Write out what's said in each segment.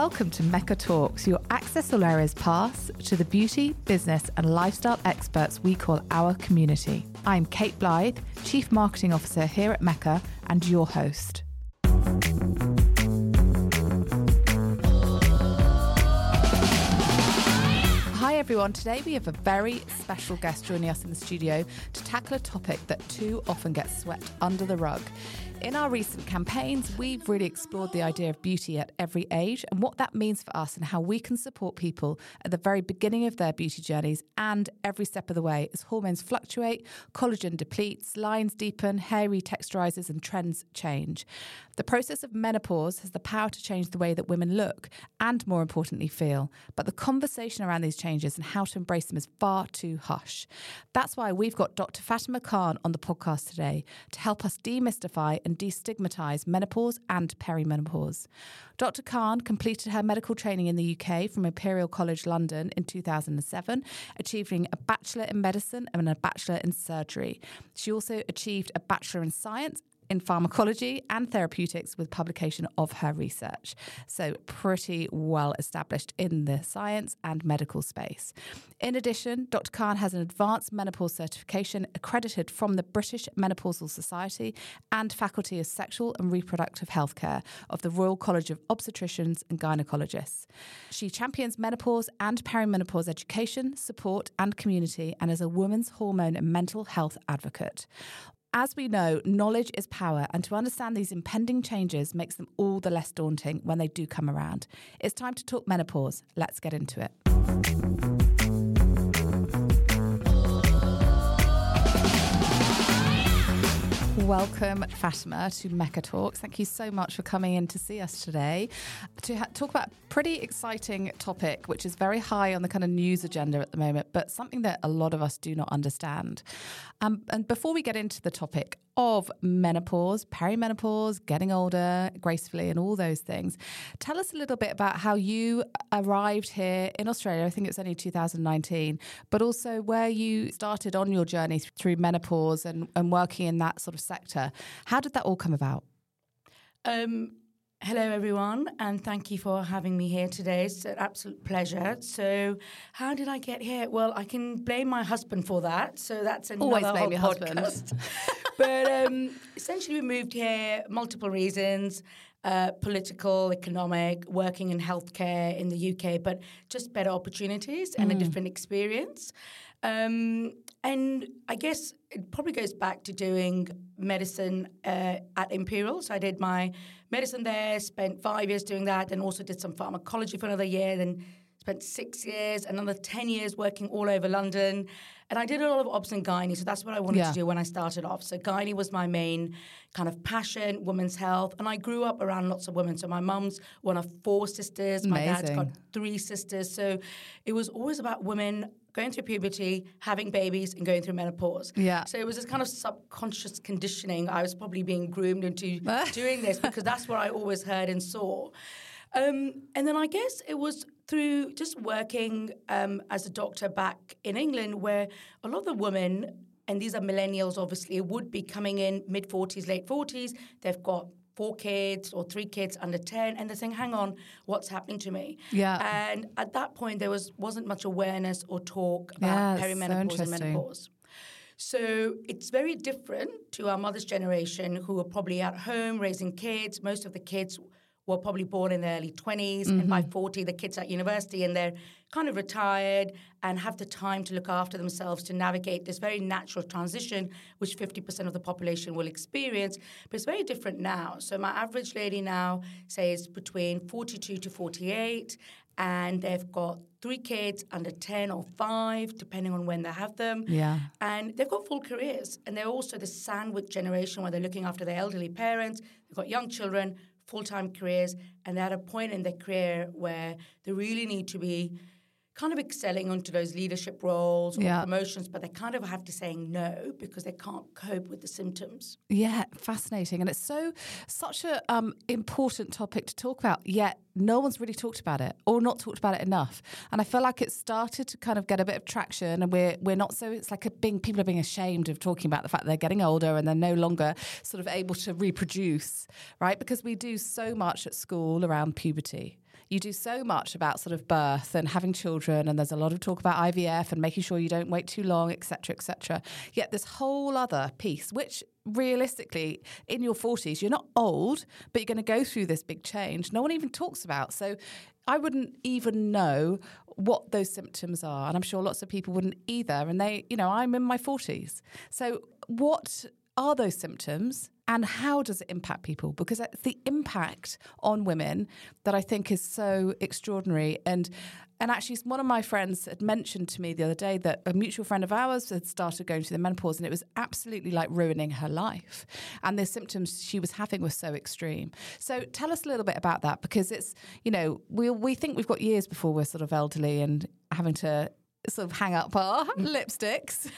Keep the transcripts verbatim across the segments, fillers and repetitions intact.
Welcome to Mecca Talks, your Access All Areas pass to the beauty, business and lifestyle experts we call our community. I'm Kate Blythe, Chief Marketing Officer here at Mecca and your host. Hi everyone, today we have a very special guest joining us in the studio to tackle a topic that too often gets swept under the rug. In our recent campaigns, we've really explored the idea of beauty at every age and what that means for us and how we can support people at the very beginning of their beauty journeys and every step of the way as hormones fluctuate, collagen depletes, lines deepen, hair retexturizes and trends change. The process of menopause has the power to change the way that women look and, more importantly, feel. But the conversation around these changes and how to embrace them is far too hush. That's why we've got Doctor Fatima Khan on the podcast today to help us demystify and destigmatise menopause and perimenopause. Doctor Khan completed her medical training in the U K from Imperial College London in two thousand seven, achieving a Bachelor in Medicine and a Bachelor in Surgery. She also achieved a Bachelor in Science in Pharmacology and Therapeutics with publication of her research. So pretty well established in the science and medical space. In addition, Doctor Khan has an advanced menopause certification accredited from the British Menopausal Society and Faculty of Sexual and Reproductive Healthcare of the Royal College of Obstetricians and Gynecologists. She champions menopause and perimenopause education, support and community and is a women's hormone and mental health advocate. As we know, knowledge is power, and to understand these impending changes makes them all the less daunting when they do come around. It's time to talk menopause. Let's get into it. Welcome, Fatima, to Mecca Talks. Thank you so much for coming in to see us today to ha- talk about a pretty exciting topic, which is very high on the kind of news agenda at the moment, but something that a lot of us do not understand. Um, and before we get into the topic of menopause, perimenopause, getting older gracefully and all those things, tell us a little bit about how you arrived here in Australia. I think it was only two thousand nineteen, but also where you started on your journey through menopause and, and working in that sort of sector. How did that all come about? Um, hello, everyone, and thank you for having me here today. It's an absolute pleasure. So how did I get here? Well, I can blame my husband for that. So that's another Always blame whole your podcast. husband. But um, essentially, we moved here, multiple reasons, uh, political, economic, working in healthcare in the U K, but just better opportunities and mm. a different experience. Um, and I guess it probably goes back to doing medicine uh, at Imperial. So I did my medicine there, spent five years doing that, and also did some pharmacology for another year, then spent six years, another ten years working all over London. And I did a lot of obs and gynae, so that's what I wanted yeah. to do when I started off. So gynae was my main kind of passion, women's health. And I grew up around lots of women. So my mum's one of four sisters. Amazing. My dad's got three sisters. So it was always about women going through puberty, having babies, and going through menopause. Yeah. So it was this kind of subconscious conditioning. I was probably being groomed into doing this because that's what I always heard and saw. Um, and then I guess it was through just working um, as a doctor back in England where a lot of the women, and these are millennials obviously, would be coming in mid-forties, late forties. They've got four kids or three kids under ten, and they're saying, hang on, what's happening to me? Yeah. And at that point, there was, wasn't much awareness or talk about yeah, perimenopause so and menopause. So it's very different to our mother's generation who were probably at home raising kids. Most of the kids were probably born in their early twenties, mm-hmm. and by forty, the kids are at university and they're kind of retired and have the time to look after themselves to navigate this very natural transition, which fifty percent of the population will experience. But it's very different now. So my average lady now, say, is between forty-two to forty-eight, and they've got three kids under ten or five, depending on when they have them. Yeah. And they've got full careers. And they're also the sandwich generation where they're looking after their elderly parents. They've got young children, full-time careers, and they're at a point in their career where they really need to be kind of excelling onto those leadership roles or yeah. promotions, but they kind of have to say no because they can't cope with the symptoms. Yeah, fascinating. And it's so such a um, important topic to talk about, yet no one's really talked about it or not talked about it enough. And I feel like it's started to kind of get a bit of traction, and we're we're not so, it's like a being, people are being ashamed of talking about the fact that they're getting older and they're no longer sort of able to reproduce, right? Because we do so much at school around puberty. you do so much about sort of birth and having children, and there's a lot of talk about I V F and making sure you don't wait too long, et cetera, et cetera. Yet this whole other piece, which realistically, in your forties, you're not old, but you're going to go through this big change. No one even talks about. So I wouldn't even know what those symptoms are. And I'm sure lots of people wouldn't either. And they, you know, I'm in my forties. So what are those symptoms and how does it impact people? Because it's the impact on women that I think is so extraordinary. And And actually, one of my friends had mentioned to me the other day that a mutual friend of ours had started going through the menopause, and it was absolutely like ruining her life. And the symptoms she was having were so extreme. So tell us a little bit about that, because it's, you know, we we think we've got years before we're sort of elderly and having to sort of hang up our lipsticks.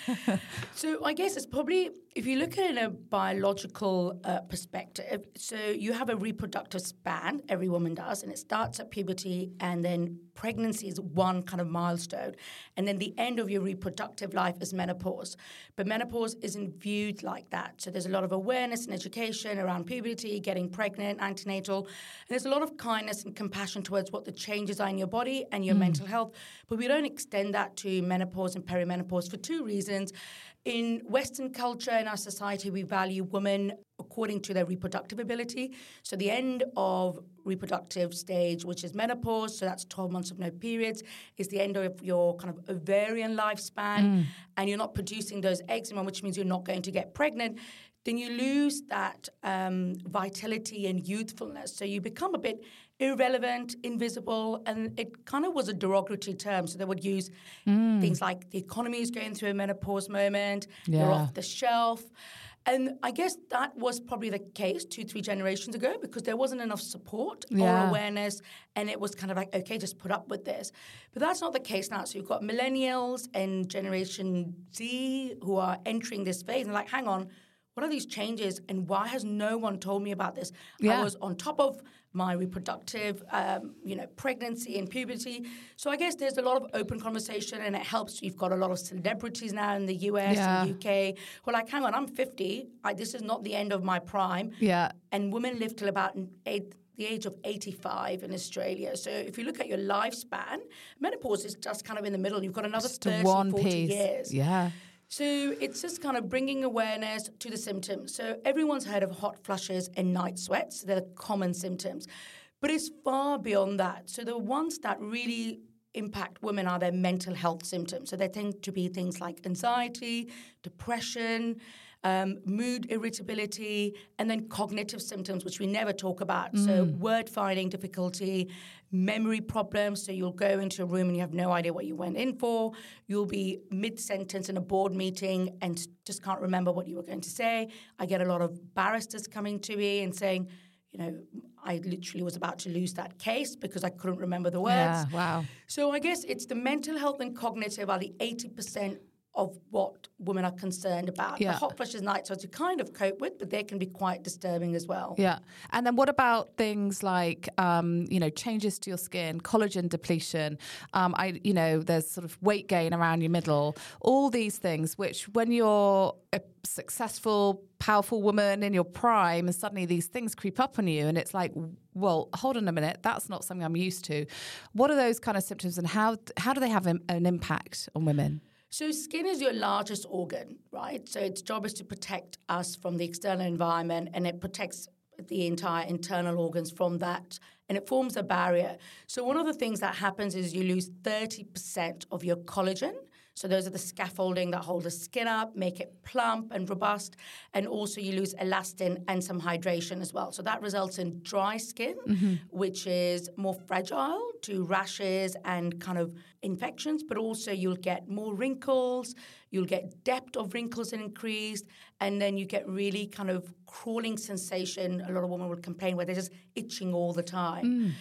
So I guess it's probably, if you look at it in a biological uh, perspective, so you have a reproductive span, every woman does, and it starts at puberty, and then pregnancy is one kind of milestone, and then the end of your reproductive life is menopause. But menopause isn't viewed like that. So there's a lot of awareness and education around puberty, getting pregnant, antenatal, and there's a lot of kindness and compassion towards what the changes are in your body and your mm. mental health. But we don't extend that to menopause and perimenopause for two reasons. In Western culture, in our society, we value women according to their reproductive ability. So the end of reproductive stage, which is menopause, so that's twelve months of no periods, is the end of your kind of ovarian lifespan, mm. and you're not producing those eggs anymore, which means you're not going to get pregnant. Then you lose that um, vitality and youthfulness. So you become a bit irrelevant, invisible, and it kind of was a derogatory term. So they would use mm. things like the economy is going through a menopause moment, yeah. you're off the shelf. And I guess that was probably the case two, three generations ago, because there wasn't enough support yeah. or awareness, and it was kind of like, okay, just put up with this. But that's not the case now. So you've got millennials and Generation Z who are entering this phase, and like, hang on, what are these changes, and why has no one told me about this? Yeah. I was on top of my reproductive, um, you know, pregnancy and puberty. So I guess there's a lot of open conversation, and it helps. You've got a lot of celebrities now in the U S yeah. and U K who are like, hang on, I'm fifty. I, this is not the end of my prime. Yeah. And women live till about eight, the age of eighty-five in Australia. So if you look at your lifespan, menopause is just kind of in the middle. You've got another just thirty, forty piece. Years. Yeah. So it's just kind of bringing awareness to the symptoms. So everyone's heard of hot flushes and night sweats. They're common symptoms. But it's far beyond that. So the ones that really impact women are their mental health symptoms. So they tend to be things like anxiety, depression, um, mood irritability, and then cognitive symptoms, which we never talk about. Mm. So word finding difficulty, memory problems. So you'll go into a room and you have no idea what you went in for. You'll be mid-sentence in a board meeting and just can't remember what you were going to say. I get a lot of barristers coming to me and saying, you know, I literally was about to lose that case because I couldn't remember the words. Yeah, wow. So I guess it's the mental health and cognitive are the eighty percent of what women are concerned about. Yeah. The hot flushes, night sweats you kind of cope with, but they can be quite disturbing as well. Yeah. And then what about things like, um, you know, changes to your skin, collagen depletion, um, I, you know, there's sort of weight gain around your middle, all these things, which when you're a successful, powerful woman in your prime and suddenly these things creep up on you and it's like, well, hold on a minute, that's not something I'm used to. What are those kind of symptoms and how how do they have an, an impact on women? So skin is your largest organ, right? So its job is to protect us from the external environment, and it protects the entire internal organs from that, and it forms a barrier. So one of the things that happens is you lose thirty percent of your collagen. So those are the scaffolding that hold the skin up, make it plump and robust, and also you lose elastin and some hydration as well. So that results in dry skin, mm-hmm. which is more fragile to rashes and kind of infections, but also you'll get more wrinkles, you'll get depth of wrinkles increased, and then you get really kind of crawling sensation. A lot of women would complain where they're just itching all the time. Mm.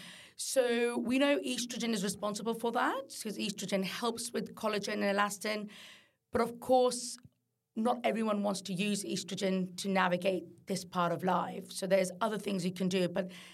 So we know estrogen is responsible for that because estrogen helps with collagen and elastin. But of course, not everyone wants to use estrogen to navigate this part of life. So there's other things you can do. But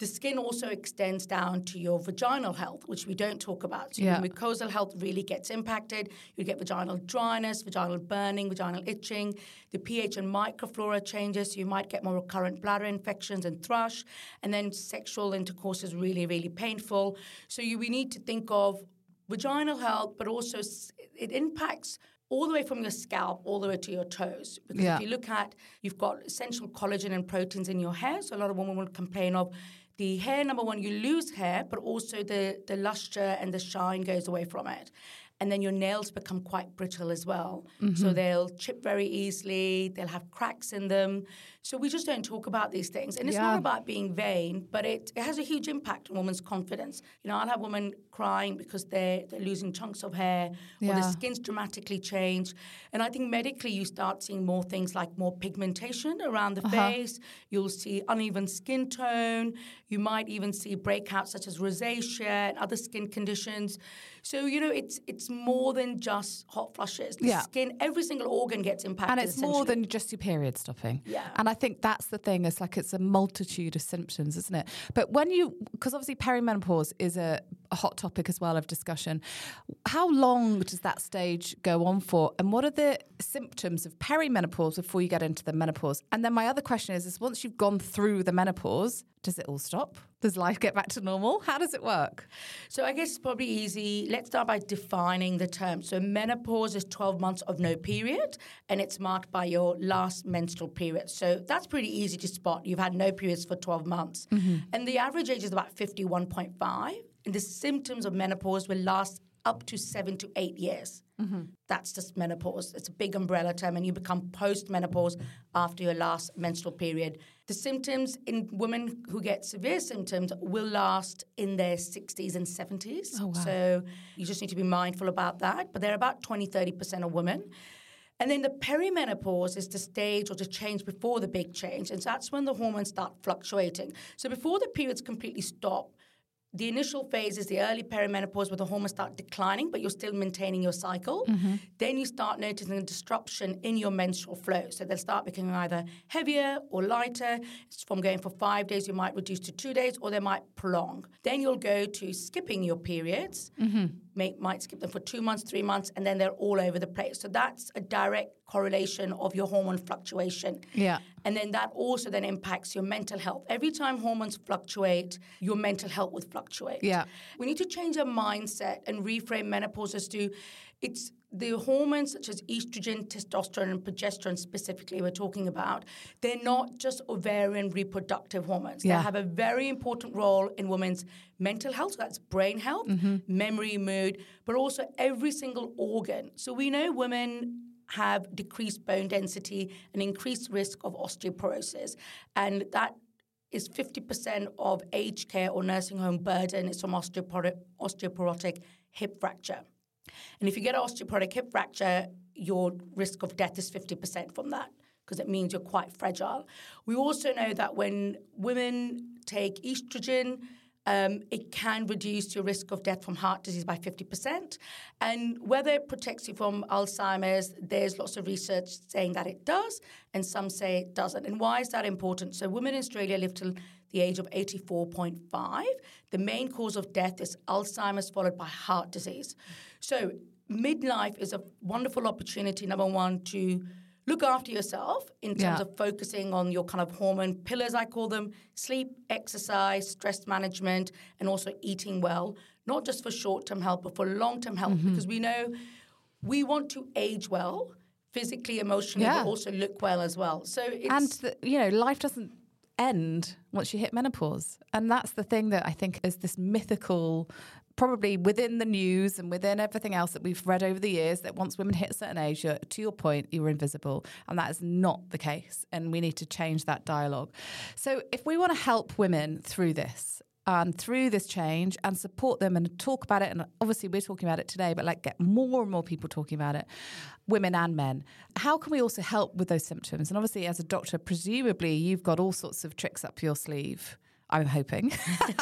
The skin also extends down to your vaginal health, which we don't talk about. So Yeah. your mucosal health really gets impacted. You get vaginal dryness, vaginal burning, vaginal itching. The pH and microflora changes. So you might get more recurrent bladder infections and thrush. And then sexual intercourse is really, really painful. So you, we need to think of vaginal health, but also it impacts all the way from your scalp all the way to your toes. Because Yeah. if you look at, you've got essential collagen and proteins in your hair. So a lot of women will complain of the hair, number one, you lose hair, but also the, the luster and the shine goes away from it. And then your nails become quite brittle as well. Mm-hmm. So they'll chip very easily. They'll have cracks in them. So we just don't talk about these things. And it's Yeah. not about being vain, but it, it has a huge impact on women's confidence. You know, I'll have women crying because they're, they're losing chunks of hair or Yeah. their skin's dramatically changed. And I think medically you start seeing more things like more pigmentation around the Uh-huh. face. You'll see uneven skin tone. You might even see breakouts such as rosacea and other skin conditions. So, you know, it's it's more than just hot flushes. The Yeah. skin, every single organ gets impacted. And it's more essentially. than just your period stopping. Yeah. And I think that's the thing. It's like it's a multitude of symptoms, isn't it? But when you, because obviously perimenopause is a, a hot topic as well of discussion. How long does that stage go on for? And what are the symptoms of perimenopause before you get into the menopause? And then my other question is, is once you've gone through the menopause, does it all stop? Does life get back to normal? How does it work? So I guess it's probably easy. Let's start by defining the term. So menopause is twelve months of no period, and it's marked by your last menstrual period. So that's pretty easy to spot. You've had no periods for twelve months. Mm-hmm. And the average age is about fifty-one point five. And the symptoms of menopause will last up to seven to eight years. Mm-hmm. That's just menopause. It's a big umbrella term, and you become post-menopause after your last menstrual period. The symptoms in women who get severe symptoms will last in their sixties and seventies. Oh, wow. So you just need to be mindful about that. But they're about twenty, thirty percent of women. And then the perimenopause is the stage or the change before the big change. And so that's when the hormones start fluctuating. So before the periods completely stop, the initial phase is the early perimenopause where the hormones start declining, but you're still maintaining your cycle. Mm-hmm. Then you start noticing a disruption in your menstrual flow. So they'll start becoming either heavier or lighter. It's from going for five days, you might reduce to two days, or they might prolong. Then you'll go to skipping your periods. Mm-hmm. May, might skip them for two months, three months, and then they're all over the place. So that's a direct correlation of your hormone fluctuation. Yeah. And then that also then impacts your mental health. Every time hormones fluctuate, your mental health will fluctuate. Yeah. We need to change our mindset and reframe menopause as to it's the hormones such as estrogen, testosterone, and progesterone specifically we're talking about. They're not just ovarian reproductive hormones. Yeah. They have a very important role in women's mental health. So that's brain health, mm-hmm. memory, mood, but also every single organ. So we know women have decreased bone density and increased risk of osteoporosis. And that is fifty percent of aged care or nursing home burden is from osteoporotic, osteoporotic hip fracture. And if you get an osteoporotic hip fracture, your risk of death is fifty percent from that because it means you're quite fragile. We also know that when women take estrogen, Um, it can reduce your risk of death from heart disease by fifty percent. And whether it protects you from Alzheimer's, there's lots of research saying that it does, and some say it doesn't. And why is that important? So women in Australia live till the age of eighty-four point five. The main cause of death is Alzheimer's followed by heart disease. So midlife is a wonderful opportunity, number one, to look after yourself in terms Yeah. of focusing on your kind of hormone pillars, I call them, sleep, exercise, stress management, and also eating well, not just for short-term health, but for long-term health, mm-hmm. because we know we want to age well, physically, emotionally, Yeah. but also look well as well. So it's... And, the, you know, life doesn't end once you hit menopause. And that's the thing that I think is this mythical, probably within the news and within everything else that we've read over the years, that once women hit a certain age, you're, to your point, you're invisible. And that is not the case. And we need to change that dialogue. So if we want to help women through this, and through this change and support them and talk about it, and obviously we're talking about it today, but like get more and more people talking about it, women and men, how can we also help with those symptoms? And obviously as a doctor, presumably you've got all sorts of tricks up your sleeve, I'm hoping.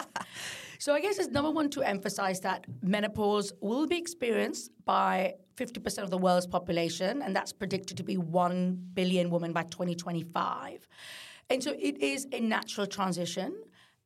So I guess it's number one to emphasize that menopause will be experienced by fifty percent of the world's population, and that's predicted to be one billion women by twenty twenty-five. And so it is a natural transition.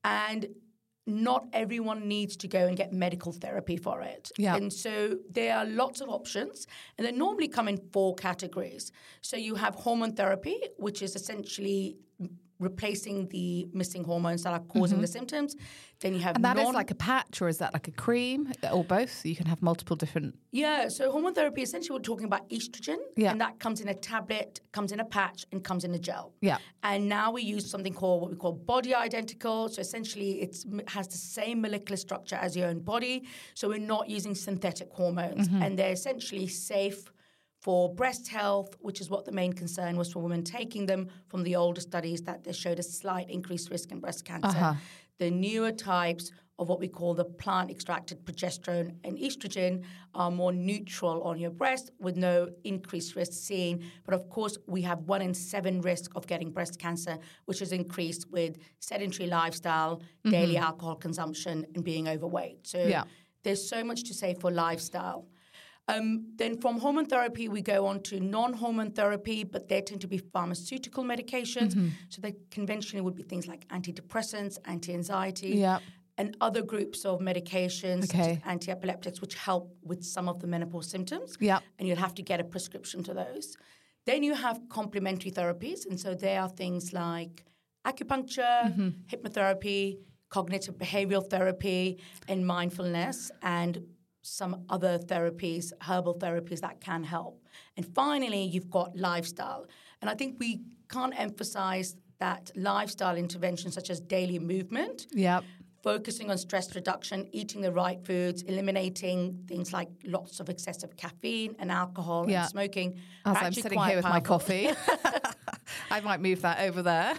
And not everyone needs to go and get medical therapy for it. Yeah. And so there are lots of options, and they normally come in four categories. So you have hormone therapy, which is essentially replacing the missing hormones that are causing mm-hmm. the symptoms. Then you have and that non- is like a patch, or is that like a cream, or both? You can have multiple different. Yeah, so hormone therapy, essentially we're talking about estrogen, yeah. and that comes in a tablet, comes in a patch, and comes in a gel. Yeah. And now we use something called what we call body identical. So essentially it has the same molecular structure as your own body. So we're not using synthetic hormones, mm-hmm. and they're essentially safe for breast health, which is what the main concern was for women taking them from the older studies, that they showed a slight increased risk in breast cancer. Uh-huh. The newer types of what we call the plant-extracted progesterone and estrogen are more neutral on your breast with no increased risk seen. But of course, we have one in seven risk of getting breast cancer, which is increased with sedentary lifestyle, mm-hmm. daily alcohol consumption, and being overweight. So yeah. there's so much to say for lifestyle. Um, then from hormone therapy, we go on to non-hormone therapy, but they tend to be pharmaceutical medications. Mm-hmm. So they conventionally would be things like antidepressants, anti-anxiety, yeah. and other groups of medications, okay. such as anti-epileptics, which help with some of the menopause symptoms. Yeah. And you'll have to get a prescription to those. Then you have complementary therapies, and so they are things like acupuncture, mm-hmm. hypnotherapy, cognitive behavioral therapy, and mindfulness, and some other therapies, herbal therapies that can help. And finally, you've got lifestyle. And I think we can't emphasize that lifestyle interventions such as daily movement, yep. focusing on stress reduction, eating the right foods, eliminating things like lots of excessive caffeine and alcohol yeah. and smoking. As I'm sitting here with powerful. my coffee, I might move that over there.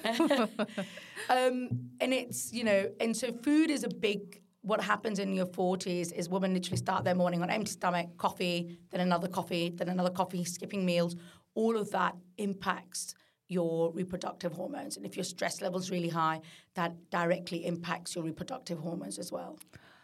um, and it's, you know, and so food is a big... What happens in your forties is women literally start their morning on empty stomach, coffee, then another coffee, then another coffee, skipping meals. All of that impacts your reproductive hormones. And if your stress level's really high, that directly impacts your reproductive hormones as well.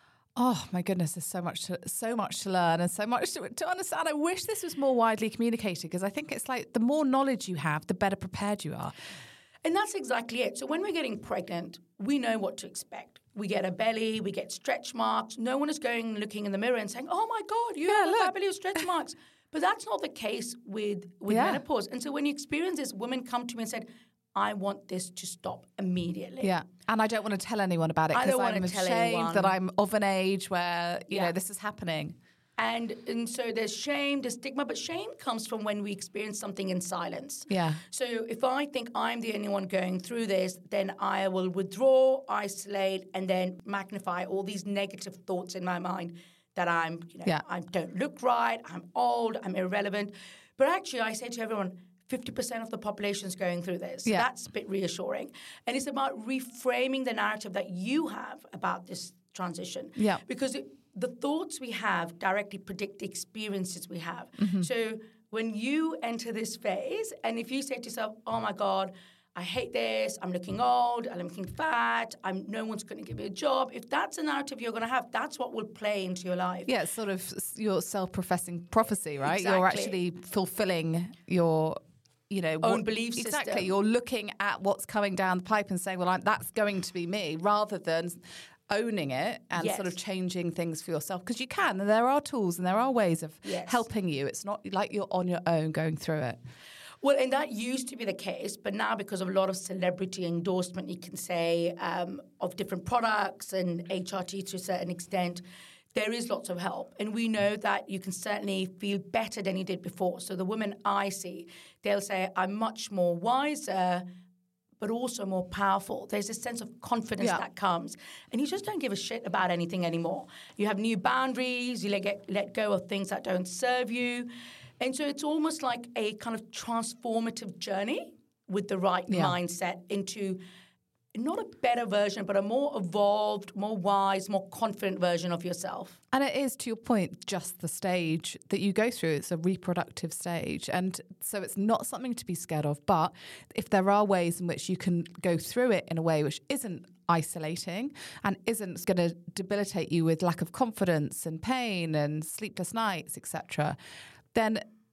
Oh my goodness, there's so much to so much to learn and so much to, to understand. I wish this was more widely communicated, because I think it's like the more knowledge you have, the better prepared you are. And that's exactly it. So when we're getting pregnant, we know what to expect. We get a belly, we get stretch marks. No one is going looking in the mirror and saying, oh my God, you yeah, have look. a belly with stretch marks. But that's not the case with, with yeah. menopause. And so when you experience this, women come to me and said, I want this to stop immediately. Yeah. And I don't want to tell anyone about it, because I'm ashamed anyone. that I'm of an age where, you yeah. know, this is happening. And and so there's shame, there's stigma, but shame comes from when we experience something in silence. Yeah. So if I think I'm the only one going through this, then I will withdraw, isolate, and then magnify all these negative thoughts in my mind that I'm, you know, yeah. I don't look right, I'm old, I'm irrelevant. But actually, I say to everyone, fifty percent of the population is going through this. Yeah. That's a bit reassuring. And it's about reframing the narrative that you have about this transition. Yeah. Because it, the thoughts we have directly predict the experiences we have. Mm-hmm. So when you enter this phase, and if you say to yourself, oh my God, I hate this, I'm looking old, I'm looking fat, I'm no one's going to give me a job. If that's a narrative you're going to have, that's what will play into your life. Yeah, it's sort of your self-professing prophecy, right? Exactly. You're actually fulfilling your... you know, own what, belief system. Exactly. You're looking at what's coming down the pipe and saying, well, I'm, that's going to be me, rather than owning it and yes. sort of changing things for yourself. Because you can, and there are tools and there are ways of yes. helping you. It's not like you're on your own going through it. Well, and that used to be the case, but now because of a lot of celebrity endorsement, you can say, um, of different products and H R T to a certain extent, there is lots of help. And we know that you can certainly feel better than you did before. So the women I see, they'll say, I'm much more wiser, but also more powerful. There's a sense of confidence yeah. that comes. And you just don't give a shit about anything anymore. You have new boundaries. You let, get, let go of things that don't serve you. And so it's almost like a kind of transformative journey with the right yeah. mindset into not a better version, but a more evolved, more wise, more confident version of yourself. And it is, to your point, just the stage that you go through. It's a reproductive stage. And so it's not something to be scared of. But if there are ways in which you can go through it in a way which isn't isolating and isn't going to debilitate you with lack of confidence and pain and sleepless nights, et cetera, then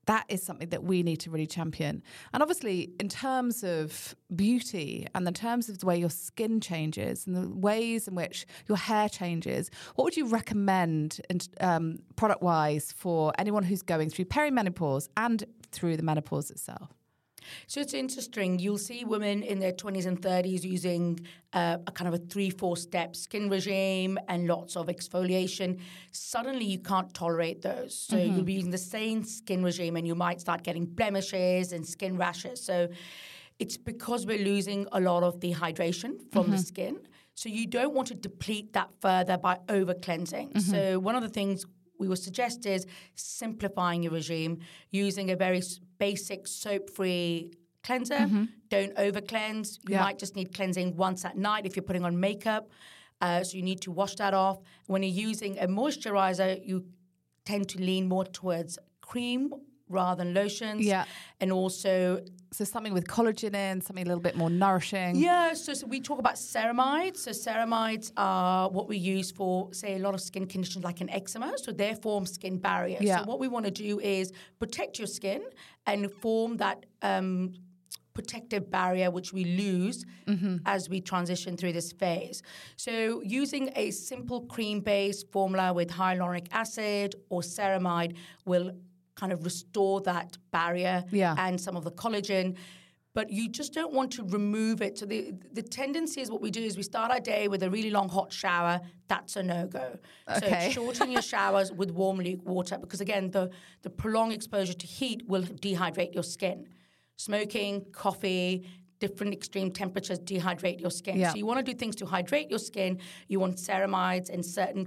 that is something that we need to really champion. And obviously, in terms of beauty and in terms of the way your skin changes and the ways in which your hair changes, what would you recommend um, product-wise for anyone who's going through perimenopause and through the menopause itself? So it's interesting. You'll see women in their twenties and thirties using uh, a kind of a three, four step skin regime and lots of exfoliation. Suddenly you can't tolerate those. So mm-hmm. you'll be using the same skin regime and you might start getting blemishes and skin rashes. So it's because we're losing a lot of the hydration from mm-hmm. the skin. So you don't want to deplete that further by over cleansing. Mm-hmm. So one of the things we would suggest is simplifying your regime, using a very basic soap-free cleanser. Mm-hmm. Don't over-cleanse. You yeah. might just need cleansing once at night if you're putting on makeup. Uh, so you need to wash that off. When you're using a moisturizer, you tend to lean more towards cream rather than lotions. Yeah. And also... So something with collagen in, something a little bit more nourishing. Yeah, so, so we talk about ceramides. So ceramides are what we use for, say, a lot of skin conditions like an eczema. So they form skin barriers. Yeah. So what we want to do is protect your skin and form that um, protective barrier which we lose mm-hmm. as we transition through this phase. So using a simple cream-based formula with hyaluronic acid or ceramide will kind of restore that barrier yeah. and some of the collagen. But you just don't want to remove it. So the the tendency is what we do is we start our day with a really long hot shower. That's a no-go. Okay. So shorten your showers with warm luke water because, again, the, the prolonged exposure to heat will dehydrate your skin. Smoking, coffee, different extreme temperatures dehydrate your skin. Yeah. So you want to do things to hydrate your skin. You want ceramides and certain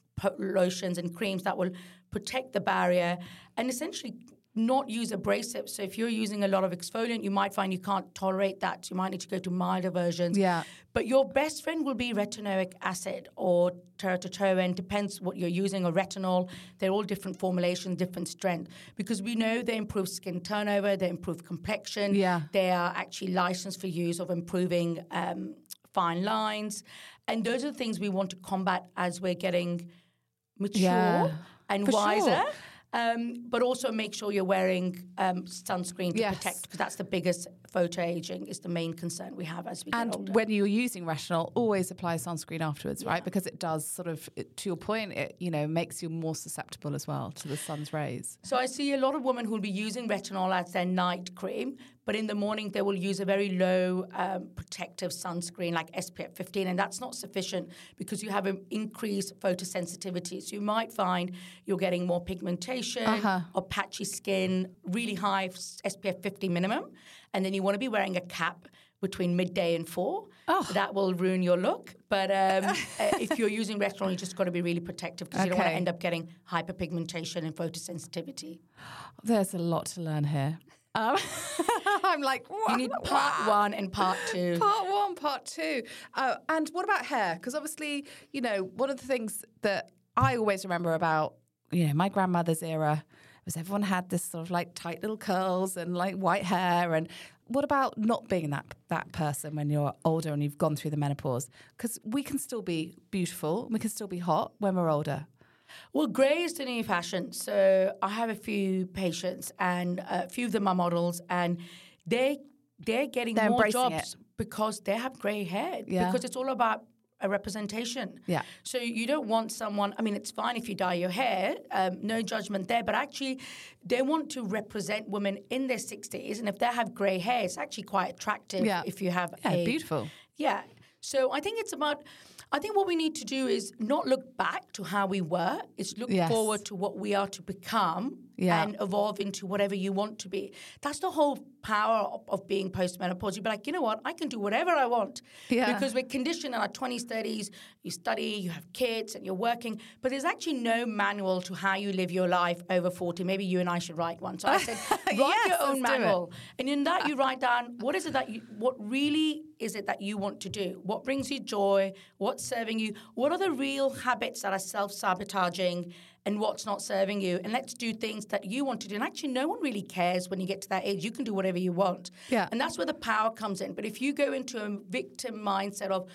lotions and creams that will protect the barrier and essentially not use abrasives. So if you're using a lot of exfoliant, you might find you can't tolerate that. You might need to go to milder versions. Yeah. But your best friend will be retinoic acid or teratoin, depends what you're using, or retinol. They're all different formulations, different strength. Because we know they improve skin turnover, they improve complexion. Yeah. They are actually licensed for use of improving um, fine lines. And those are the things we want to combat as we're getting mature yeah, and wiser. Sure. Um, but also make sure you're wearing um, sunscreen to yes. protect, because that's the biggest photoaging is the main concern we have as we and get older. And when you're using retinol, always apply sunscreen afterwards, yeah. right? Because it does sort of, it, to your point, it you know makes you more susceptible as well to the sun's rays. So I see a lot of women who will be using retinol as their night cream, but in the morning they will use a very low um, protective sunscreen like S P F fifteen, and that's not sufficient because you have an increased photosensitivity. So you might find you're getting more pigmentation uh-huh. or patchy skin, really high S P F fifty minimum, and then you want to be wearing a cap between midday and four. Oh. That will ruin your look. But um, if you're using retinol, you just got to be really protective because okay. you don't want to end up getting hyperpigmentation and photosensitivity. There's a lot to learn here. Um, I'm like, what? You need part one and part two. Part one, part two. Uh, and what about hair? Because obviously, you know, one of the things that I always remember about, you know, my grandmother's era was everyone had this sort of like tight little curls and like white hair. And what about not being that that person when you're older and you've gone through the menopause? Because we can still be beautiful, we can still be hot when we're older. Well, grey is the new fashion. So I have a few patients, and a few of them are models, and they they're getting they're more jobs it. because they have grey hair. Yeah. Because it's all about a representation. Yeah. So you don't want someone, I mean, it's fine if you dye your hair, um, no judgment there, but actually they want to represent women in their sixties, and if they have grey hair, it's actually quite attractive yeah. if you have yeah, a... beautiful. Yeah. So I think it's about... I think what we need to do is not look back to how we were. It's look yes. forward to what we are to become yeah. and evolve into whatever you want to be. That's the whole power of, of being postmenopause. You'd be like, you know what? I can do whatever I want. Yeah. Because we're conditioned in our twenties, thirties. You study, you have kids, and you're working. But there's actually no manual to how you live your life over forty. Maybe you and I should write one. So I said, write yes, your own manual. it. And in that, you write down, what is it that you, what really is it that you want to do? What brings you joy? What's serving you? What are the real habits that are self-sabotaging and what's not serving you? And let's do things that you want to do. And actually, no one really cares when you get to that age. You can do whatever you want. Yeah. And that's where the power comes in. But if you go into a victim mindset of,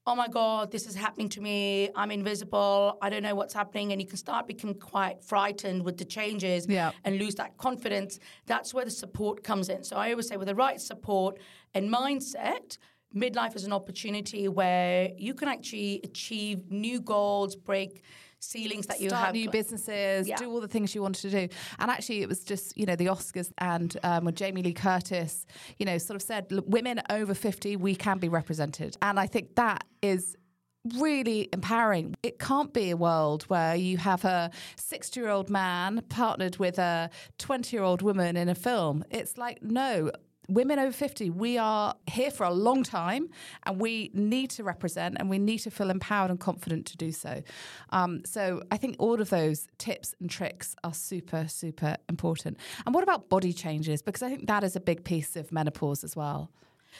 oh my God, this is happening to me. I'm invisible. I don't know what's happening. And you can start becoming quite frightened with the changes yeah. and lose that confidence. That's where the support comes in. So I always say with the right support and mindset, midlife is an opportunity where you can actually achieve new goals, break ceilings that you start have. new businesses, yeah. do all the things you wanted to do. And actually it was just, you know, the Oscars and um, when Jamie Lee Curtis, you know, sort of said, look, women over fifty, we can be represented. And I think that is really empowering. It can't be a world where you have a sixty-year-old man partnered with a twenty-year-old woman in a film. It's like, no, women over fifty, we are here for a long time and we need to represent and we need to feel empowered and confident to do so. Um, so I think all of those tips and tricks are super, super important. And what about body changes? Because I think that is a big piece of menopause as well.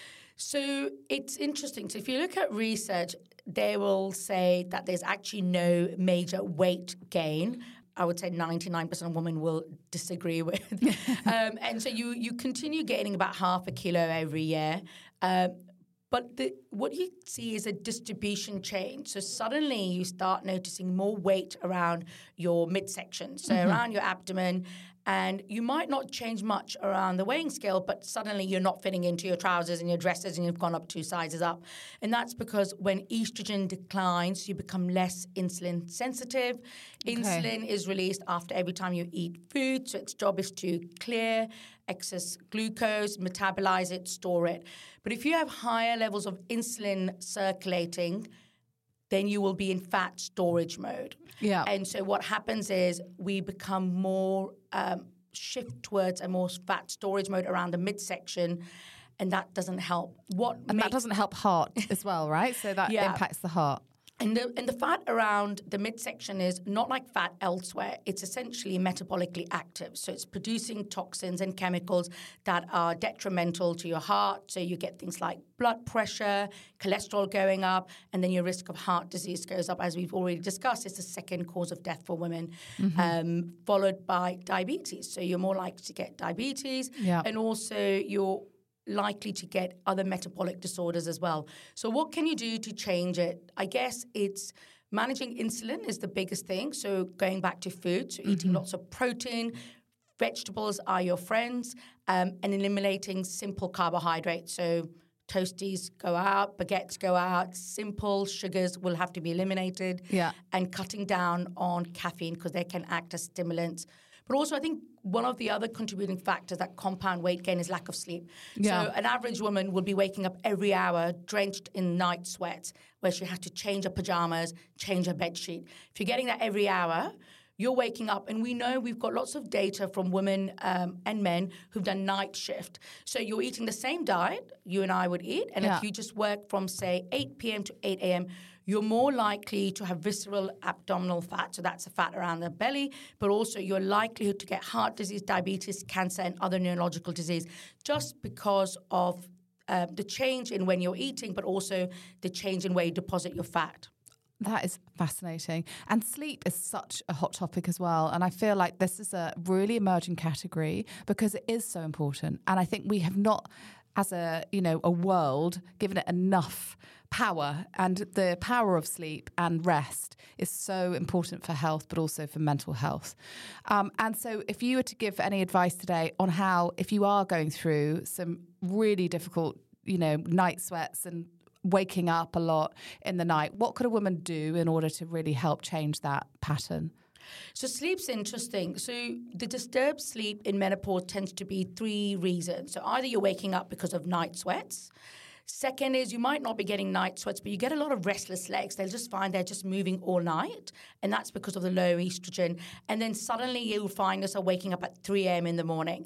So it's interesting. So if you look at research, they will say that there's actually no major weight gain. I would say ninety-nine percent of women will disagree with. um, and so you you continue gaining about half a kilo every year. Um, but the, what you see is a distribution change. So suddenly you start noticing more weight around your midsection, so mm-hmm. around your abdomen. And you might not change much around the weighing scale, but suddenly you're not fitting into your trousers and your dresses and you've gone up two sizes up. And that's because when estrogen declines, you become less insulin sensitive. Okay. Insulin is released after every time you eat food, so its job is to clear excess glucose, metabolize it, store it. But if you have higher levels of insulin circulating, then you will be in fat storage mode. Yeah. And so what happens is we become more, um, shift towards a more fat storage mode around the midsection, and that doesn't help. What And makes, that doesn't help heart as well, right? So that yeah. impacts the heart. And the, and the fat around the midsection is not like fat elsewhere. It's essentially metabolically active. So it's producing toxins and chemicals that are detrimental to your heart. So you get things like blood pressure, cholesterol going up, and then your risk of heart disease goes up. As we've already discussed, it's the second cause of death for women, mm-hmm. um, followed by diabetes. So you're more likely to get diabetes, yeah. and also you're likely to get other metabolic disorders as well. So what can you do to change it? I guess it's managing insulin is the biggest thing. So going back to food, so eating mm-hmm. lots of protein, vegetables are your friends, um, and eliminating simple carbohydrates. So toasties go out, baguettes go out, simple sugars will have to be eliminated, yeah. and cutting down on caffeine because they can act as stimulants. But also, I think one of the other contributing factors that compound weight gain is lack of sleep. Yeah. So an average woman will be waking up every hour drenched in night sweat, where she has to change her pajamas, change her bed sheet. If you're getting that every hour, you're waking up. And we know we've got lots of data from women um, and men who've done night shift. So you're eating the same diet you and I would eat. And yeah. if you just work from, say, eight p.m. to eight a.m., you're more likely to have visceral abdominal fat, so that's the fat around the belly, but also your likelihood to get heart disease, diabetes, cancer, and other neurological disease just because of uh, the change in when you're eating, but also the change in where you deposit your fat. That is fascinating. And sleep is such a hot topic as well. And I feel like this is a really emerging category because it is so important. And I think we have not, as a, you know, a world, given it enough power, and the power of sleep and rest is so important for health, but also for mental health. Um, and so if you were to give any advice today on how, if you are going through some really difficult, you know, night sweats and waking up a lot in the night, what could a woman do in order to really help change that pattern? So sleep's interesting. So the disturbed sleep in menopause tends to be three reasons. So either you're waking up because of night sweats. Second is you might not be getting night sweats, but you get a lot of restless legs. They'll just find they're just moving all night, and that's because of the low estrogen. And then suddenly you'll find yourself waking up at three a.m. in the morning.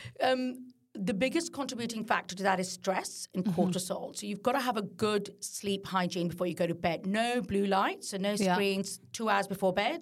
Um, the biggest contributing factor to that is stress and mm-hmm. cortisol. So you've got to have a good sleep hygiene before you go to bed. No blue light, so no screens yeah. two hours before bed.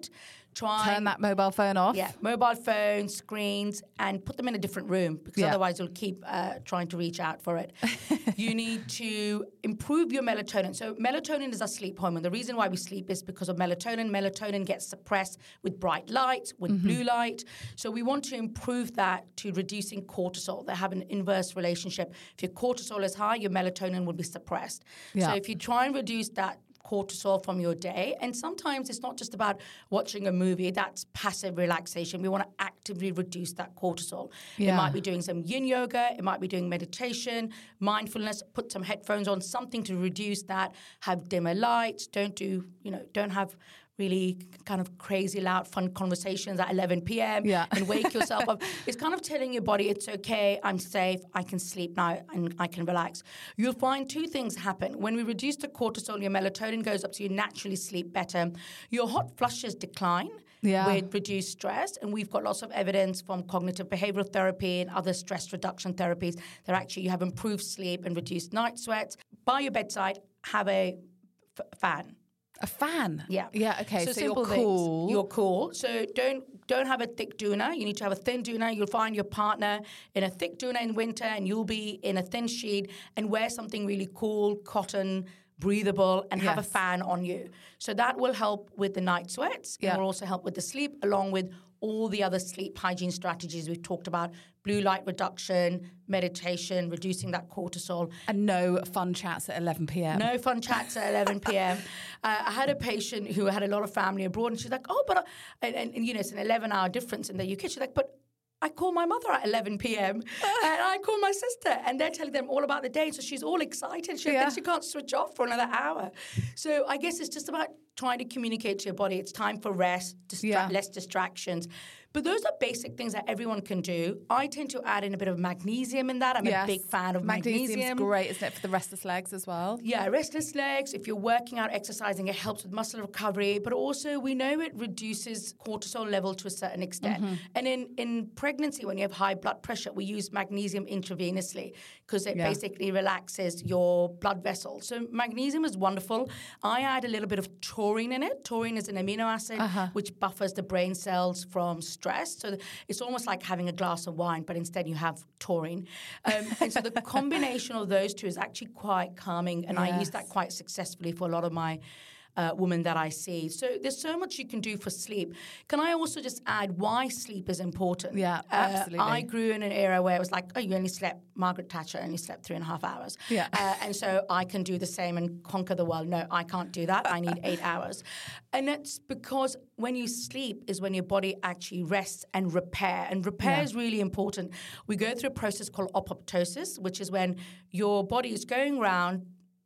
Try Turn that mobile phone off. Yeah, mobile phones, screens, and put them in a different room because Yeah. otherwise you'll keep uh, trying to reach out for it. You need to improve your melatonin. So melatonin is our sleep hormone. The reason why we sleep is because of melatonin. Melatonin gets suppressed with bright light, with mm-hmm. blue light. So we want to improve that to reducing cortisol. They have an inverse relationship. If your cortisol is high, your melatonin will be suppressed. Yeah. So if you try and reduce that cortisol from your day, and sometimes it's not just about watching a movie, that's passive relaxation. We want to actively reduce that cortisol. Yeah. It might be doing some yin yoga, it might be doing meditation, mindfulness, put some headphones on, something to reduce that, have dimmer lights, don't do, you know, don't have really kind of crazy loud fun conversations at eleven p.m. Yeah. and wake yourself up. It's kind of telling your body it's okay, I'm safe, I can sleep now and I can relax. You'll find two things happen. When we reduce the cortisol, your melatonin goes up so you naturally sleep better. Your hot flushes decline. Yeah. With reduced stress, and we've got lots of evidence from cognitive behavioral therapy and other stress reduction therapies that actually you have improved sleep and reduced night sweats. By your bedside, have a f- fan. A fan? Yeah. Yeah, okay. So, so you're simple cool. Things. You're cool. So don't don't have a thick doona. You need to have a thin doona. You'll find your partner in a thick doona in winter and you'll be in a thin sheet, and wear something really cool, cotton, breathable, and have Yes. a fan on you. So that will help with the night sweats. Yeah. It will also help with the sleep, along with all the other sleep hygiene strategies we've talked about: blue light reduction, meditation, reducing that cortisol. And no fun chats at eleven p.m. No fun chats at eleven p.m. uh, I had a patient who had a lot of family abroad, and she's like, oh, but, uh, and, and, and you know, it's an eleven-hour difference in the U K. She's like, but I call my mother at eleven p.m. and I call my sister, and they're telling them all about the day. So she's all excited. She Yeah. thinks she can't switch off for another hour. So I guess it's just about trying to communicate to your body. It's time for rest, distra- Yeah. less distractions. But those are basic things that everyone can do. I tend to add in a bit of magnesium in that. I'm Yes. a big fan of Magnesium's magnesium. great, isn't it, for the restless legs as well? Yeah, restless legs. If you're working out, exercising, it helps with muscle recovery. But also, we know it reduces cortisol level to a certain extent. Mm-hmm. And in, in pregnancy, when you have high blood pressure, we use magnesium intravenously because it Yeah. basically relaxes your blood vessels. So magnesium is wonderful. I add a little bit of taurine in it. Taurine is an amino acid Uh-huh. which buffers the brain cells from stress. So it's almost like having a glass of wine, but instead you have taurine. Um, and so the combination of those two is actually quite calming, and I use that Yes. quite successfully for a lot of my uh, women that I see. So there's so much you can do for sleep. Can I also just add why sleep is important? Yeah, Uh, absolutely. I grew in an era where it was like, oh, you only slept, Margaret Thatcher only slept three and a half hours. Yeah. Uh, and so I can do the same and conquer the world. No, I can't do that. I need eight hours. And that's because when you sleep is when your body actually rests and repair. And repair Yeah. is really important. We go through a process called apoptosis, which is when your body is going around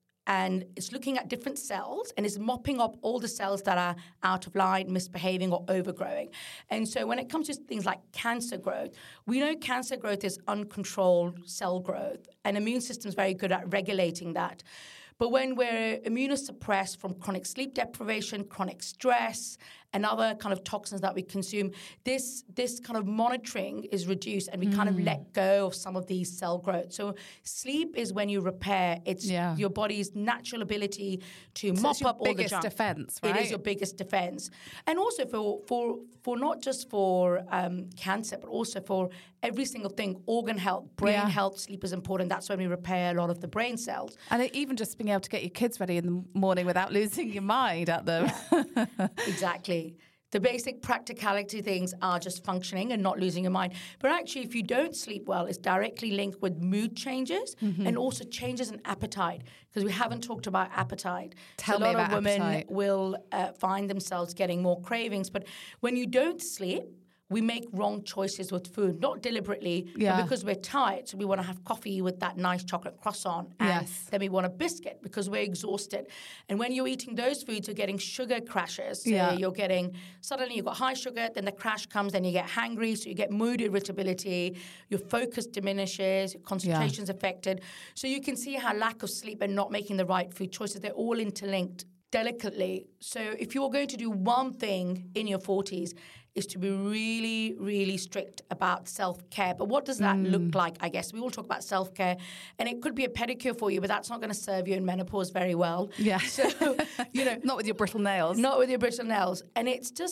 and it's looking at different cells and it's mopping up all the cells that are out of line, misbehaving, or overgrowing. And so when it comes to things like cancer growth, we know cancer growth is uncontrolled cell growth, and immune system is very good at regulating that. But when we're immunosuppressed from chronic sleep deprivation, chronic stress, and other kind of toxins that we consume, this this kind of monitoring is reduced, and we mm. kind of let go of some of these cell growth. So sleep is when you repair. It's yeah. your body's natural ability to so mop it's your up all the biggest junk. defense, right? It is your biggest defense. And also for for for not just for um, cancer, but also for every single thing, organ health, brain Yeah. health, sleep is important. That's when we repair a lot of the brain cells. And it, even just being able to get your kids ready in the morning without losing your mind at them. Exactly. The basic practicality things are just functioning and not losing your mind. But actually, if you don't sleep well, it's directly linked with mood changes mm-hmm. and also changes in appetite, because we haven't talked about appetite. Tell so a me lot about of women appetite. will uh, find themselves getting more cravings. But when you don't sleep, we make wrong choices with food, not deliberately, Yeah. but because we're tired. So we want to have coffee with that nice chocolate croissant. And Yes. then we want a biscuit because we're exhausted. And when you're eating those foods, you're getting sugar crashes. So Yeah. you're getting, suddenly you've got high sugar, then the crash comes, then you get hangry, so you get mood irritability, your focus diminishes, your concentration's affected. So you can see how lack of sleep and not making the right food choices, they're all interlinked delicately. So if you're going to do one thing in your forties, is to be really, really strict about self-care. But what does that mm. look like, I guess? We all talk about self-care, and it could be a pedicure for you, but that's not going to serve you in menopause very well. Yeah. So, you know. Not with your brittle nails. Not with your brittle nails. And it's just,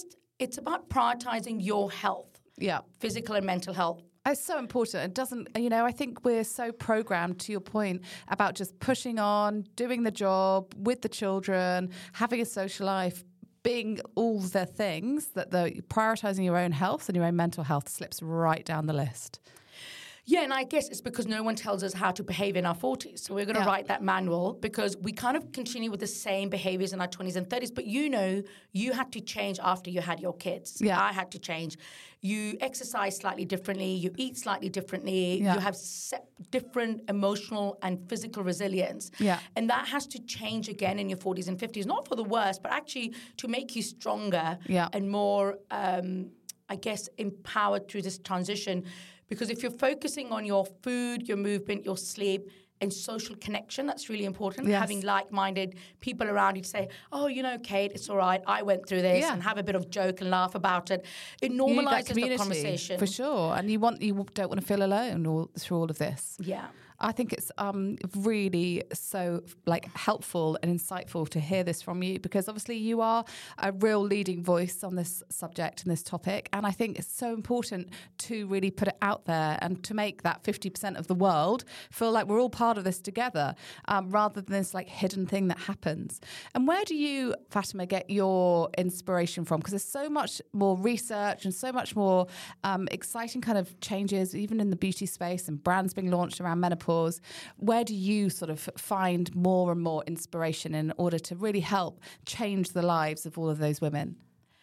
it's about prioritizing your health, Yeah. physical and mental health. It's so important. It doesn't, you know, I think we're so programmed, to your point, about just pushing on, doing the job with the children, having a social life, being all the things that the prioritizing your own health and your own mental health slips right down the list. Yeah, and I guess it's because no one tells us how to behave in our forties. So we're going to Yeah. write that manual because we kind of continue with the same behaviors in our twenties and thirties. But you know, you had to change after you had your kids. Yeah. I had to change. You exercise slightly differently. You eat slightly differently. Yeah. You have se- different emotional and physical resilience. Yeah. And that has to change again in your forties and fifties, not for the worse, but actually to make you stronger Yeah. and more, um, I guess, empowered through this transition. Because if you're focusing on your food, your movement, your sleep, and social connection, that's really important. Yes. Having like-minded people around you to say, oh, you know, Kate, it's all right. I went through this, Yeah. and have a bit of joke and laugh about it. It You need that normalizes community, the conversation. for sure. And you want you don't want to feel alone all, through all of this. Yeah. I think it's um, really so like helpful and insightful to hear this from you, because obviously you are a real leading voice on this subject and this topic. And I think it's so important to really put it out there and to make that fifty percent of the world feel like we're all part of this together, um, rather than this like hidden thing that happens. And where do you, Fatima, get your inspiration from? Because there's so much more research and so much more um, exciting kind of changes, even in the beauty space, and brands being launched around menopause. Where do you sort of find more and more inspiration in order to really help change the lives of all of those women?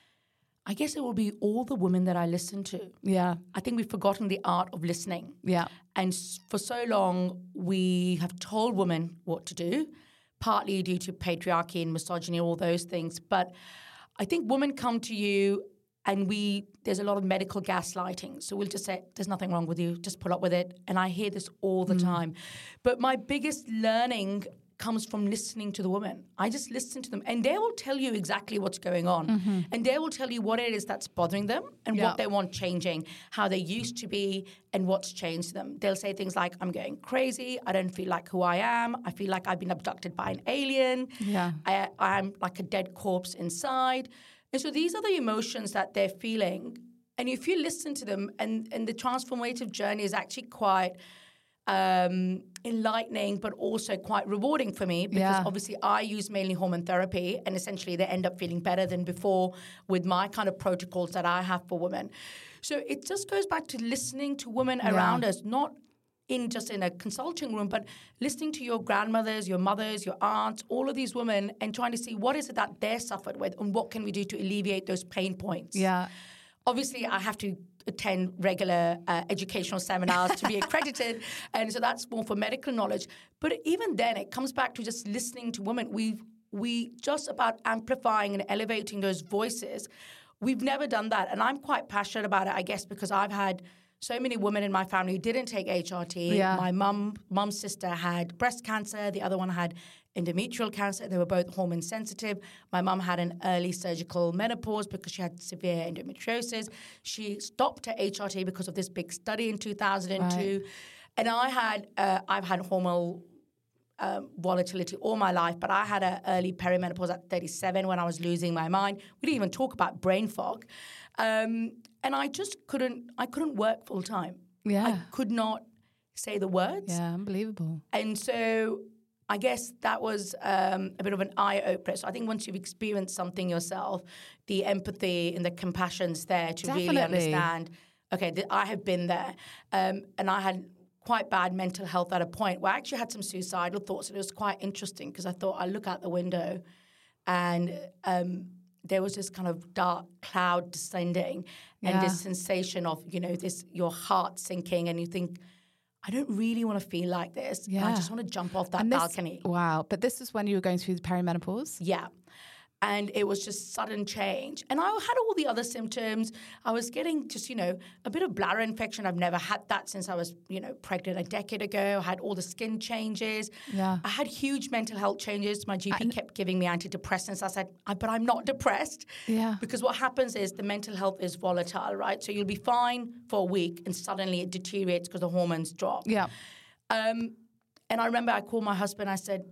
I guess it will be all the women that I listen to. Yeah. I think we've forgotten the art of listening. Yeah. And s- for so long, we have told women what to do, partly due to patriarchy and misogyny, all those things. But I think women come to you and we there's a lot of medical gaslighting. So we'll just say, there's nothing wrong with you, just put up with it. And I hear this all the time. But my biggest learning comes from listening to the women. I just listen to them and they will tell you exactly what's going on. Mm-hmm. And they will tell you what it is that's bothering them and Yeah. what they want changing, how they used to be and what's changed them. They'll say things like, I'm going crazy. I don't feel like who I am. I feel like I've been abducted by an alien. Yeah. I, I'm like a dead corpse inside. And so these are the emotions that they're feeling. And if you listen to them, and, and the transformative journey is actually quite um, enlightening, but also quite rewarding for me, because Yeah. obviously I use mainly hormone therapy, and essentially they end up feeling better than before with my kind of protocols that I have for women. So it just goes back to listening to women Yeah. around us, not in just in a consulting room, but listening to your grandmothers, your mothers, your aunts, all of these women, and trying to see what is it that they're suffered with and what can we do to alleviate those pain points. Yeah. Obviously, I have to attend regular uh, educational seminars to be accredited, and so that's more for medical knowledge. But even then, it comes back to just listening to women. We've we just about amplifying and elevating those voices. We've never done that, and I'm quite passionate about it, I guess, because I've had so many women in my family who didn't take H R T. Yeah. My mum, mum's sister had breast cancer. The other one had endometrial cancer. They were both hormone sensitive. My mum had an early surgical menopause because she had severe endometriosis. She stopped her H R T because of this big study in two thousand two. Right. And I had, uh, I've had hormonal um, volatility all my life, but I had an early perimenopause at thirty-seven when I was losing my mind. We didn't even talk about brain fog. Um, and I just couldn't, I couldn't work full time. Yeah. I could not say the words. Yeah, unbelievable. And so I guess that was um, a bit of an eye-opener. So I think once you've experienced something yourself, the empathy and the compassion's there to Definitely. really understand, okay, th- I have been there. Um, and I had quite bad mental health at a point where I actually had some suicidal thoughts. And it was quite interesting because I thought I look out the window and um, there was this kind of dark cloud descending and Yeah. this sensation of, you know, this your heart sinking and you think, I don't really want to feel like this. Yeah. I just want to jump off that And this- balcony. Wow. But this is when you were going through the perimenopause? Yeah. And it was just sudden change. And I had all the other symptoms. I was getting just, you know, a bit of bladder infection. I've never had that since I was, you know, pregnant a decade ago. I had all the skin changes. Yeah. I had huge mental health changes. My G P And- kept giving me antidepressants. I said, I, but I'm not depressed. Yeah. Because what happens is the mental health is volatile, right? So you'll be fine for a week and suddenly it deteriorates because the hormones drop. Yeah. Um, and I remember I called my husband. I said,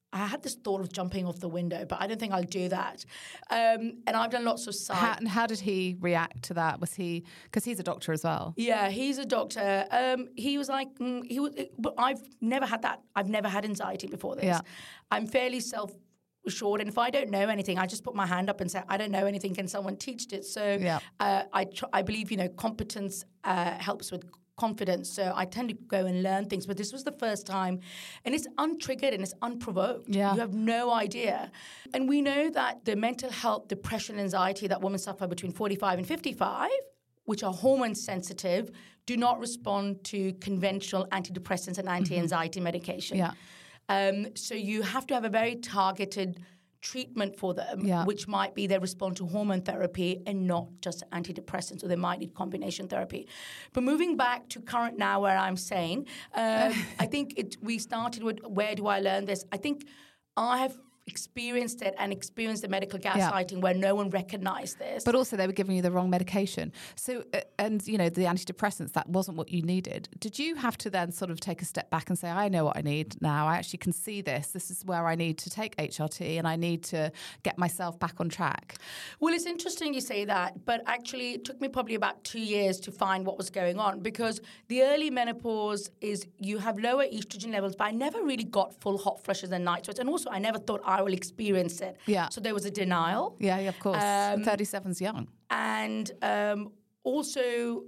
I had this thought of jumping off the window, but I don't think I'll do that. Um, and I've done lots of side. How, and how did he react to that? Was he, because he's a doctor as well? Yeah, he's a doctor. Um, he was like, mm, he was, but I've never had that. I've never had anxiety before this. Yeah. I'm fairly self-assured, and if I don't know anything, I just put my hand up and say, I don't know anything. Can someone teach it? So Yeah. uh, I, tr- I believe, you know, competence uh, helps with confidence. So I tend to go and learn things, but this was the first time, and it's untriggered and it's unprovoked. Yeah. You have no idea. And we know that the mental health, depression, anxiety that women suffer between forty-five and fifty-five, which are hormone sensitive, do not respond to conventional antidepressants and anti-anxiety mm-hmm. medication. Yeah. Um, so you have to have a very targeted treatment for them, yeah. which might be they respond to hormone therapy and not just antidepressants, or they might need combination therapy. But moving back to current now, where I'm saying, um, I think it, we started with where do I learn this? I think I have experienced it and experienced the medical gaslighting yeah. where no one recognized this. But also they were giving you the wrong medication. So, uh, and you know, the antidepressants, that wasn't what you needed. Did you have to then sort of take a step back and say, I know what I need now. I actually can see this. This is where I need to take H R T and I need to get myself back on track. Well, it's interesting you say that, but actually it took me probably about two years to find what was going on, because the early menopause is you have lower estrogen levels, but I never really got full hot flushes and night sweats. And also I never thought I will experience it. Yeah. So there was a denial. Yeah, yeah, of course. Um, thirty-seven's young. And um, also,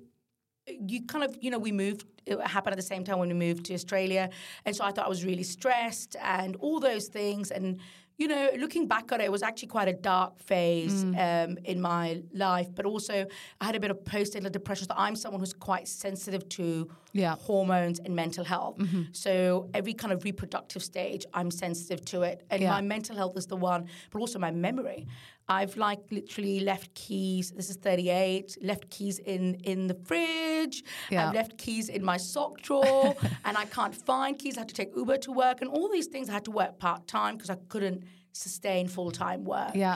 you kind of, you know, we moved, it happened at the same time when we moved to Australia. And so I thought I was really stressed and all those things. And, you know, looking back at it, it was actually quite a dark phase mm. um, in my life. But also, I had a bit of postnatal depression. So I'm someone who's quite sensitive to yeah. hormones and mental health. Mm-hmm. So every kind of reproductive stage, I'm sensitive to it. And yeah. my mental health is the one, but also my memory. I've like literally left keys. This is thirty-eight. Left keys in, in the fridge. Yeah. I've left keys in my sock drawer, and I can't find keys. I had to take Uber to work, and all these things I had to work part time because I couldn't sustain full time work. Yeah.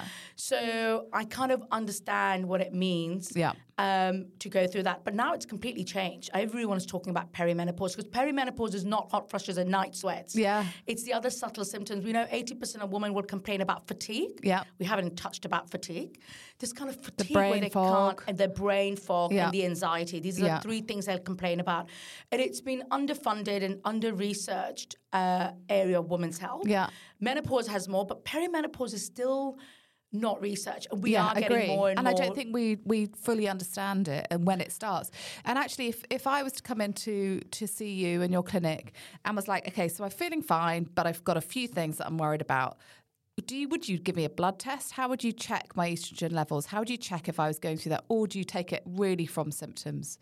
So I kind of understand what it means. Yeah. Um, to go through that. But now it's completely changed. Everyone's talking about perimenopause, because perimenopause is not hot flushes and night sweats. Yeah. It's the other subtle symptoms. We know eighty percent of women would complain about fatigue. Yeah. We haven't touched about fatigue. This kind of fatigue the brain where they fog. can't, and the brain fog yeah. and the anxiety. These are yeah. the three things they'll complain about. And it's been underfunded and under-researched uh, area of women's health. Yeah. Menopause has more, but perimenopause is still not research. We yeah, are getting agree. more and, and more. And I don't think we we fully understand it and when it starts. And actually, if, if I was to come in to, to see you in your clinic and was like, okay, so I'm feeling fine, but I've got a few things that I'm worried about, do you, would you give me a blood test? How would you check my estrogen levels? How would you check if I was going through that? Or do you take it really from symptoms?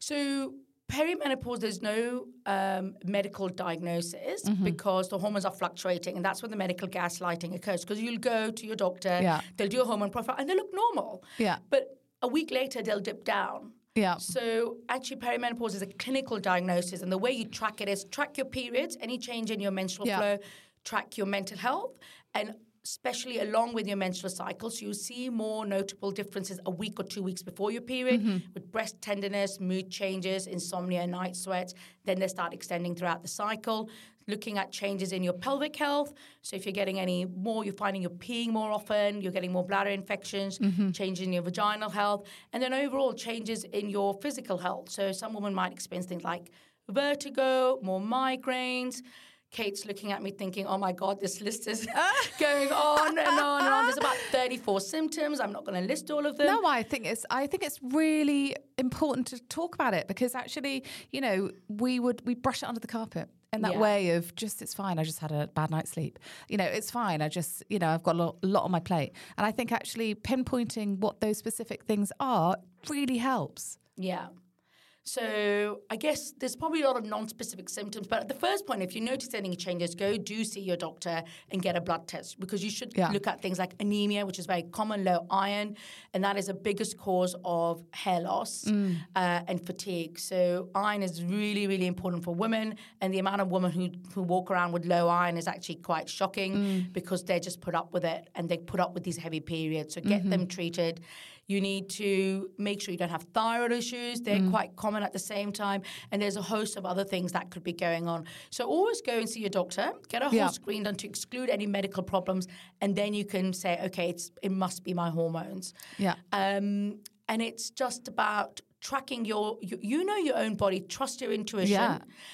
So perimenopause, there's no um, medical diagnosis mm-hmm. because the hormones are fluctuating, and that's when the medical gaslighting occurs. Because you'll go to your doctor, yeah. they'll do a hormone profile, and they look normal. Yeah. But a week later, they'll dip down. Yeah. So actually, perimenopause is a clinical diagnosis, and the way you track it is track your periods, any change in your menstrual yeah. flow, track your mental health, and especially along with your menstrual cycle. So you see more notable differences a week or two weeks before your period mm-hmm. with breast tenderness, mood changes, insomnia, night sweats. Then they start extending throughout the cycle. Looking at changes in your pelvic health. So if you're getting any more, you're finding you're peeing more often, you're getting more bladder infections, mm-hmm. changes in your vaginal health, and then overall changes in your physical health. So some women might experience things like vertigo, more migraines. Kate's looking at me thinking, oh, my God, this list is going on and on and on. There's about thirty-four symptoms. I'm not going to list all of them. No, I think it's I think it's really important to talk about it, because actually, you know, we would we brush it under the carpet in that yeah. way of just, it's fine, I just had a bad night's sleep. You know, it's fine, I just, you know, I've got a lot, a lot on my plate. And I think actually pinpointing what those specific things are really helps. Yeah. So I guess there's probably a lot of non-specific symptoms. But at the first point, if you notice any changes, go do see your doctor and get a blood test, because you should yeah. look at things like anemia, which is very common, low iron, and that is the biggest cause of hair loss mm. uh, and fatigue. So iron is really, really important for women, and the amount of women who, who walk around with low iron is actually quite shocking mm. because they just put up with it, and they put up with these heavy periods. So get mm-hmm. them treated. You need to make sure you don't have thyroid issues. They're mm. quite common at the same time. And there's a host of other things that could be going on. So always go and see your doctor, get a whole yeah. screen done to exclude any medical problems. And then you can say, okay, it's, it must be my hormones. Yeah. Um, and it's just about tracking your, you, you know your own body, trust your intuition. Yeah.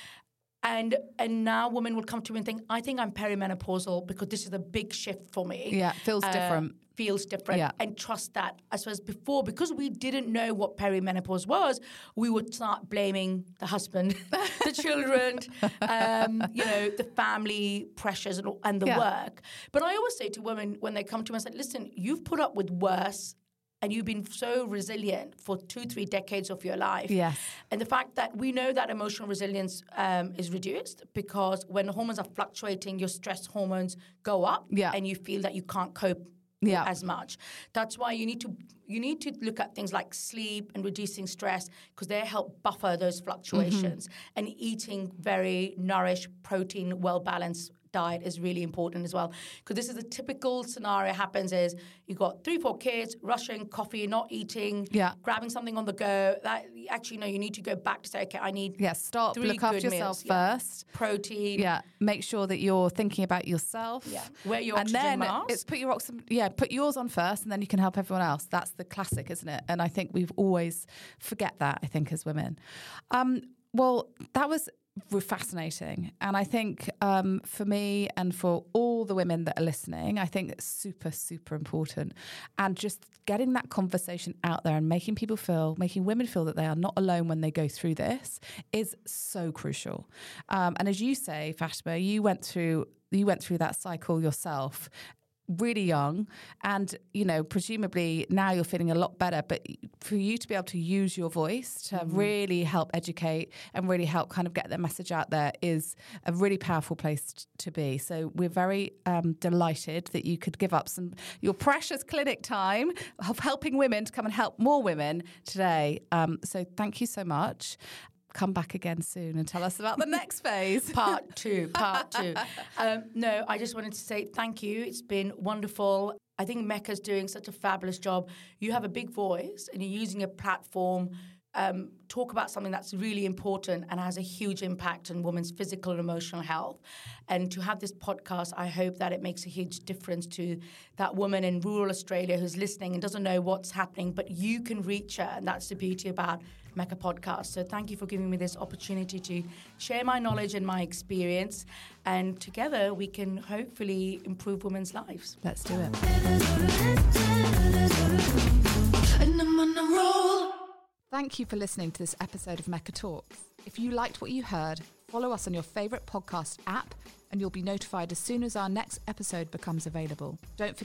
And and now women will come to me and think, I think I'm perimenopausal because this is a big shift for me. Yeah, it feels uh, different. Feels different. Yeah. And trust that. I suppose before, because we didn't know what perimenopause was, we would start blaming the husband, the children, um, you know, the family pressures and, and the yeah. work. But I always say to women when they come to me, I say, listen, you've put up with worse. And you've been so resilient for two, three decades of your life. Yes. And the fact that we know that emotional resilience um, is reduced because when the hormones are fluctuating, your stress hormones go up yeah. and you feel that you can't cope yeah. as much. That's why you need to you need to look at things like sleep and reducing stress because they help buffer those fluctuations. Mm-hmm. And eating very nourished, protein, well-balanced diet is really important as well because this is a typical scenario happens is you've got three, four kids, rushing, coffee, not eating, yeah. grabbing something on the go. That actually, no, you need to go back to say, okay, I need yeah, stop, three look after good yourself meals. first. Yeah. Protein. Yeah, make sure that you're thinking about yourself. Yeah, wear your and oxygen then mask. It's put your oxygen, yeah, put yours on first and then you can help everyone else. That's the classic, isn't it? And I think we've always forget that, I think, as women. Um, well, that was fascinating. And I think um, for me and for all the women that are listening, I think it's super, super important. And just getting that conversation out there and making people feel, making women feel that they are not alone when they go through this is so crucial. Um, and as you say, Fatima, you went through you went through that cycle yourself. Really young, and you know, presumably now you're feeling a lot better, but for you to be able to use your voice to mm-hmm. really help educate and really help kind of get the message out there is a really powerful place t- to be. So we're very um, delighted that you could give up some your precious clinic time of helping women to come and help more women today. Um, so thank you so much. Come back again soon and tell us about the next phase. Part two, part two. Um, no, I just wanted to say thank you. It's been wonderful. I think Mecca's doing such a fabulous job. You have a big voice and you're using a platform, um, talk about something that's really important and has a huge impact on women's physical and emotional health. And to have this podcast, I hope that it makes a huge difference to that woman in rural Australia who's listening and doesn't know what's happening, but you can reach her. And that's the beauty about Mecca Podcast. So thank you for giving me this opportunity to share my knowledge and my experience. And together we can hopefully improve women's lives. Let's do it. And I'm on a roll. Thank you for listening to this episode of Mecca Talks. If you liked what you heard, follow us on your favourite podcast app and you'll be notified as soon as our next episode becomes available. Don't forget